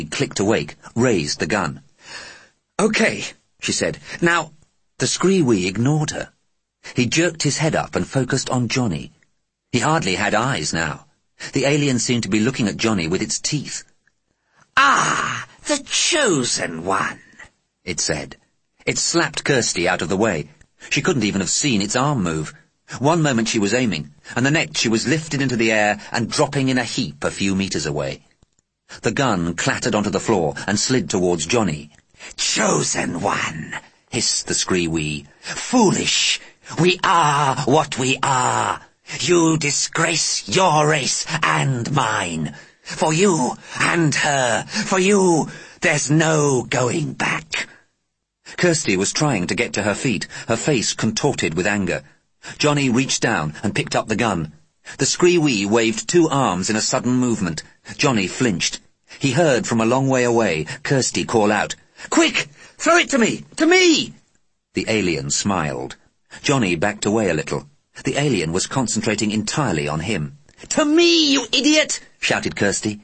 clicked awake, raised the gun. "Okay," she said. "Now—" The Scree-wee ignored her. He jerked his head up and focused on Johnny. He hardly had eyes now. The alien seemed to be looking at Johnny with its teeth. "Ah, the chosen one," it said. It slapped Kirsty out of the way. She couldn't even have seen its arm move. One moment she was aiming, and the next she was lifted into the air and dropping in a heap a few meters away. The gun clattered onto the floor and slid towards Johnny. "Chosen one," hissed the Scree-wee. "Foolish. We are what we are. You disgrace your race and mine. For you and her, for you, there's no going back." Kirsty was trying to get to her feet, her face contorted with anger. Johnny reached down and picked up the gun. The Scree-wee waved two arms in a sudden movement. Johnny flinched. He heard from a long way away Kirsty call out, "Quick! Throw it to me! To me!" The alien smiled. Johnny backed away a little. The alien was concentrating entirely on him. "To me, you idiot!" shouted Kirsty.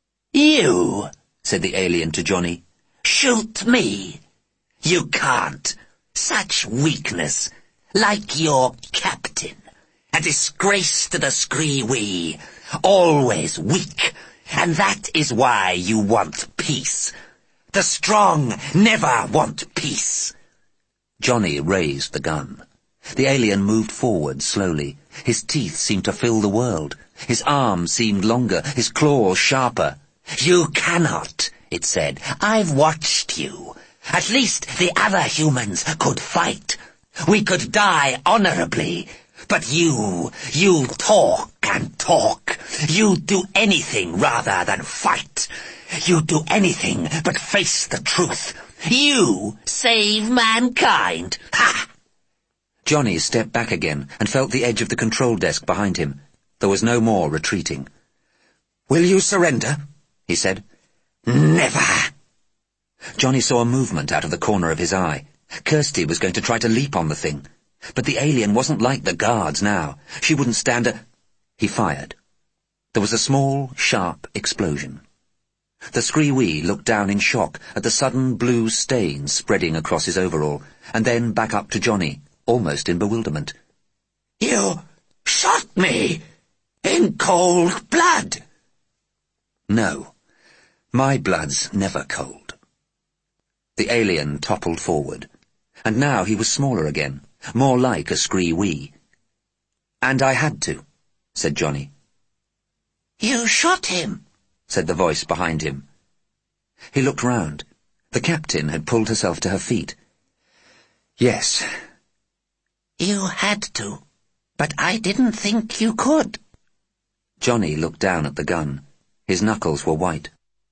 "You," said the alien to Johnny. "Shoot me. You can't. Such weakness. Like your captain. A disgrace to the Scree-wee. Always weak. And that is why you want peace. The strong never want peace." Johnny raised the gun. The alien moved forward slowly. His teeth seemed to fill the world. His arms seemed longer, his claws sharper. "You cannot," it said. "I've watched you. At least the other humans could fight. We could die honorably. But you talk and talk. You do anything rather than fight. You do anything but face the truth. You save mankind. Ha!" Johnny stepped back again and felt the edge of the control desk behind him. There was no more retreating. "Will you surrender?" he said. "Never." Johnny saw a movement out of the corner of his eye. Kirsty was going to try to leap on the thing. But the alien wasn't like the guards now. She wouldn't stand a... He fired. There was a small, sharp explosion. The Scree-wee looked down in shock at the sudden blue stain spreading across his overall, and then back up to Johnny, almost in bewilderment. "You shot me in cold blood." "No, my blood's never cold." The alien toppled forward, and now he was smaller again, more like a Scree-wee. "And I had to," said Johnny. "You shot him," said the voice behind him. He looked round. The captain had pulled herself to her feet. "Yes." "You had to, but I didn't think you could." Johnny looked down at the gun. His knuckles were white.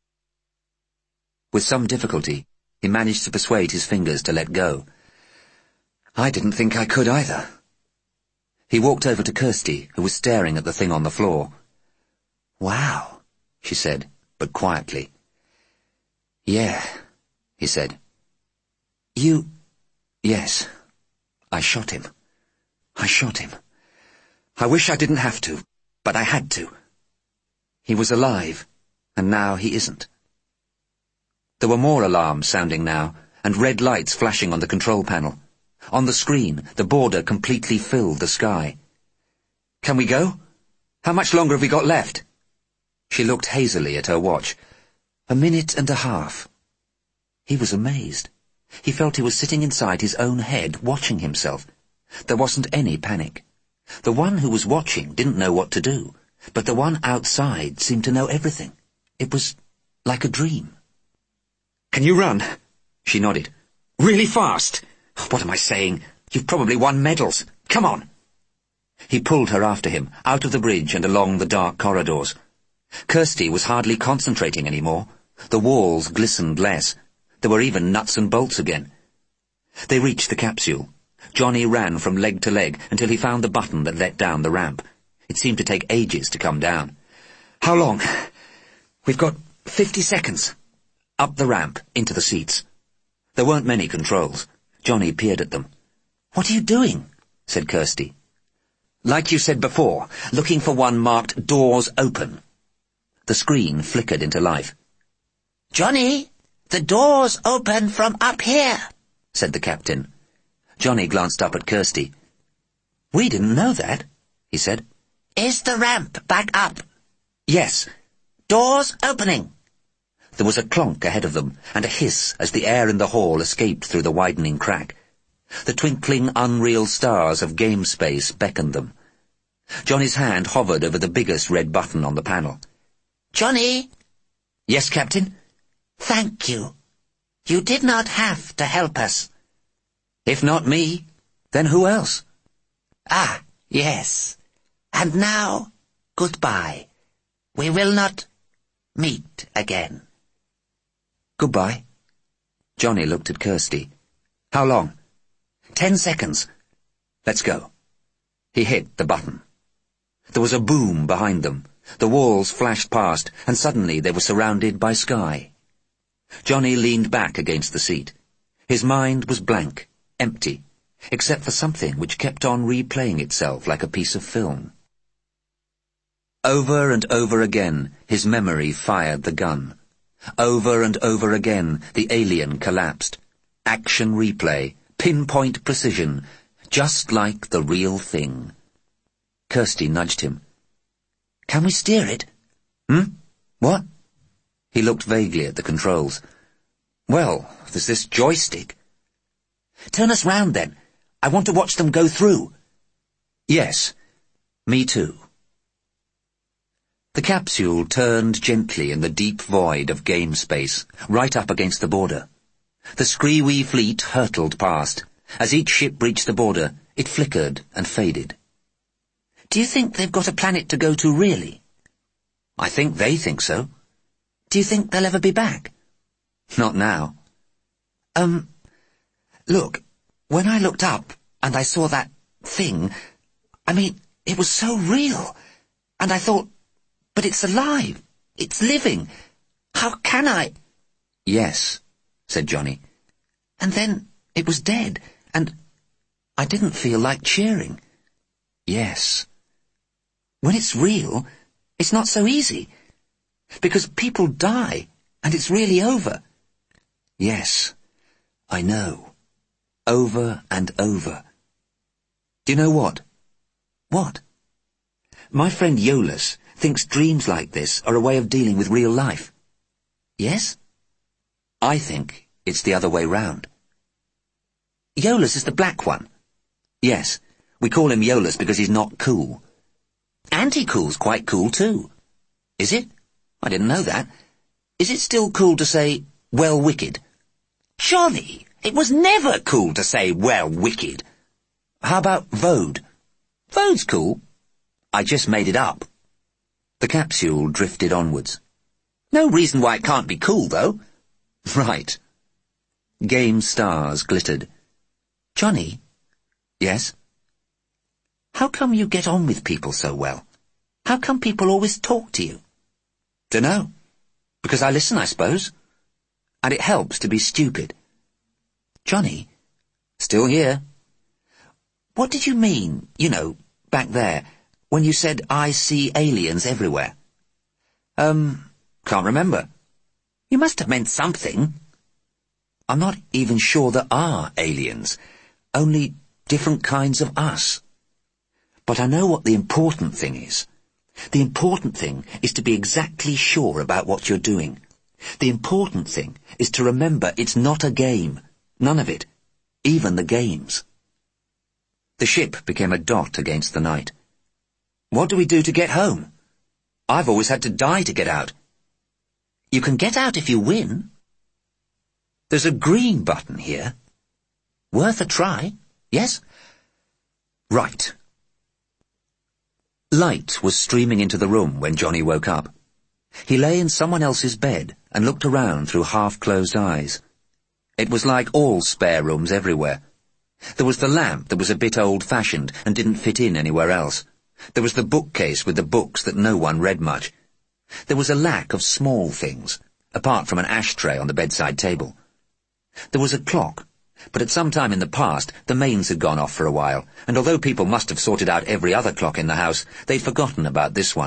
With some difficulty, he managed to persuade his fingers to let go. "I didn't think I could either." He walked over to Kirsty, who was staring at the thing on the floor. "Wow," she said, but quietly. "Yeah," he said. Yes, I shot him. I shot him. I wish I didn't have to, but I had to. He was alive, and now he isn't." There were more alarms sounding now, and red lights flashing on the control panel. On the screen, the border completely filled the sky. "Can we go? How much longer have we got left?" She looked hazily at her watch. 1.5 minutes. He was amazed. He felt he was sitting inside his own head, watching himself. There wasn't any panic. The one who was watching didn't know what to do, but the one outside seemed to know everything. It was like a dream. "Can you run?" She nodded. "Really fast?" "What am I saying? You've probably won medals. Come on." He pulled her after him, out of the bridge and along the dark corridors. Kirsty was hardly concentrating anymore. The walls glistened less. There were even nuts and bolts again. They reached the capsule. Johnny ran from leg to leg until he found the button that let down the ramp. It seemed to take ages to come down. "How long?" "We've got 50 seconds. Up the ramp, into the seats. There weren't many controls. Johnny peered at them. "What are you doing?" said Kirsty. "Like you said before, looking for one marked Doors Open." The screen flickered into life. "Johnny, the door's open from up here," said the captain. Johnny glanced up at Kirsty. "We didn't know that," he said. "Is the ramp back up?" "Yes." "Door's opening." There was a clonk ahead of them, and a hiss as the air in the hall escaped through the widening crack. The twinkling, unreal stars of game space beckoned them. Johnny's hand hovered over the biggest red button on the panel. "Johnny." "Yes, Captain?" "Thank you. You did not have to help us." "If not me, then who else?" "Ah, yes. And now, goodbye. We will not meet again." "Goodbye." Johnny looked at Kirsty. "How long?" 10 seconds. "Let's go." He hit the button. There was a boom behind them. The walls flashed past, and suddenly they were surrounded by sky. Johnny leaned back against the seat. His mind was blank, empty, except for something which kept on replaying itself like a piece of film. Over and over again, his memory fired the gun. Over and over again, the alien collapsed. Action replay, pinpoint precision, just like the real thing. Kirsty nudged him. "Can we steer it?" "What?" He looked vaguely at the controls. "Well, there's this joystick." "Turn us round, then. I want to watch them go through." "Yes, me too." The capsule turned gently in the deep void of game space, right up against the border. The Scree-wee fleet hurtled past. As each ship reached the border, it flickered and faded. "Do you think they've got a planet to go to, really?" "I think they think so." "Do you think they'll ever be back?" "Not now." Look, when I looked up and I saw that thing, it was so real. And I thought, but it's alive. It's living. How can I?" "Yes," said Johnny. "And then it was dead, and I didn't feel like cheering." "Yes. When it's real, it's not so easy. Because people die, and it's really over." "Yes, I know. Over and over. Do you know what?" "What?" "My friend Iolaus thinks dreams like this are a way of dealing with real life." "Yes?" "I think it's the other way round." "Iolaus is the black one?" "Yes. We call him Iolaus because he's not cool." "Anti-cool's quite cool too." "Is it? I didn't know that. Is it still cool to say, well, wicked?" "Surely, it was never cool to say, well, wicked." "How about Vode?" "Vode's cool." "I just made it up." The capsule drifted onwards. "No reason why it can't be cool, though." "Right." Game stars glittered. "Johnny?" "Yes?" "How come you get on with people so well? How come people always talk to you?" "Dunno. Because I listen, I suppose. And it helps to be stupid." "Johnny?" "Still here." "What did you mean, back there, when you said I see aliens everywhere?" Can't remember." "You must have meant something." "I'm not even sure there are aliens, only different kinds of us. But I know what the important thing is. The important thing is to be exactly sure about what you're doing. The important thing is to remember it's not a game. None of it. Even the games." The ship became a dot against the night. "What do we do to get home? I've always had to die to get out." "You can get out if you win." "There's a green button here." "Worth a try, yes?" "Right." Light was streaming into the room when Johnny woke up. He lay in someone else's bed and looked around through half-closed eyes. It was like all spare rooms everywhere. There was the lamp that was a bit old-fashioned and didn't fit in anywhere else. There was the bookcase with the books that no one read much. There was a lack of small things, apart from an ashtray on the bedside table. There was a clock, but at some time in the past the mains had gone off for a while, and although people must have sorted out every other clock in the house, they'd forgotten about this one.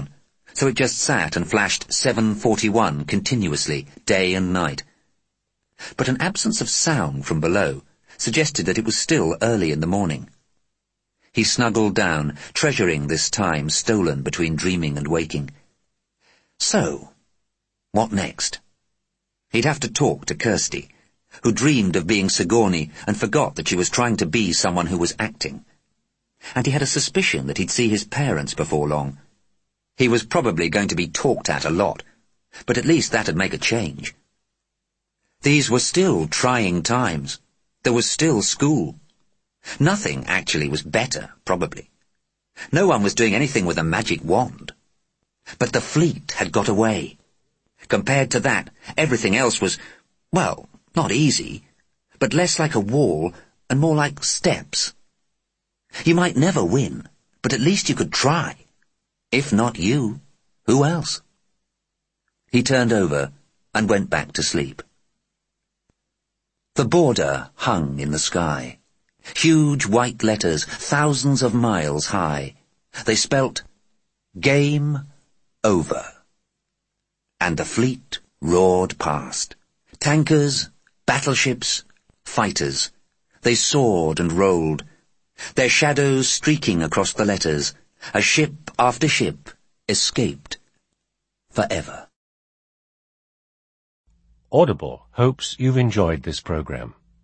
so it just sat and flashed 7:41 continuously, day and night. But an absence of sound from below suggested that it was still early in the morning. He snuggled down, treasuring this time stolen between dreaming and waking. So, what next? He'd have to talk to Kirsty, who dreamed of being Sigourney and forgot that she was trying to be someone who was acting. And he had a suspicion that he'd see his parents before long. He was probably going to be talked at a lot, but at least that'd make a change. These were still trying times. There was still school. Nothing actually was better, probably. No one was doing anything with a magic wand. But the fleet had got away. Compared to that, everything else was, well, not easy, but less like a wall and more like steps. You might never win, but at least you could try. If not you, who else? He turned over and went back to sleep. The border hung in the sky. Huge white letters, thousands of miles high. They spelt, Game Over. And the fleet roared past. Tankers, battleships, fighters. They soared and rolled, their shadows streaking across the letters, as ship after ship escaped forever. Audible hopes you've enjoyed this program.